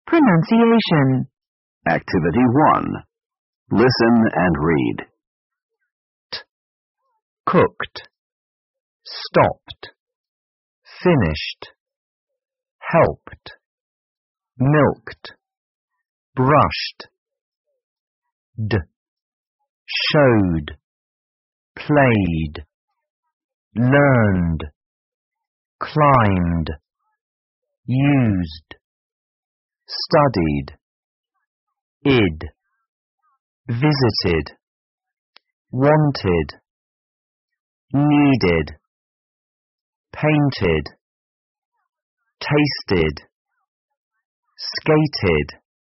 Pronunciation. Activity 1. Listen and read. Cooked, stopped, finished, helped, milked, brushed, showed, played, learned, climbed, used, studied, visited, wanted, needed, painted, tasted, skated.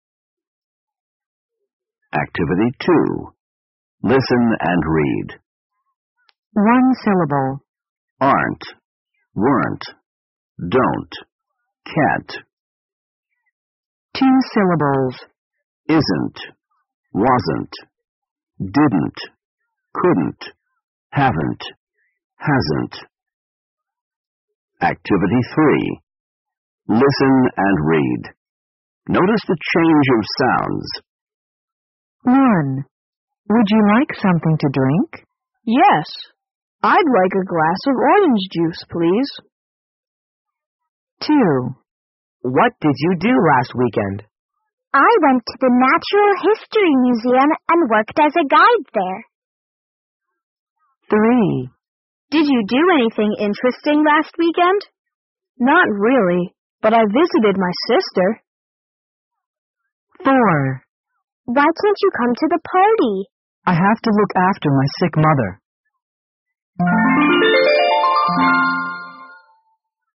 Activity 2. Listen and read. 1 syllable. Aren't, weren't, don't, can't. 2 syllables. Isn't, wasn't, didn't, couldn't, haven't, hasn't. Activity 3. Listen and read. Notice the change of sounds. 1. Would you like something to drink? Yes. I'd like a glass of orange juice, please. 2. What did you do last weekend? I went to the Natural History Museum and worked as a guide there. 3. Did you do anything interesting last weekend? Not really, but I visited my sister. 4. Why can't you come to the party? I have to look after my sick mother.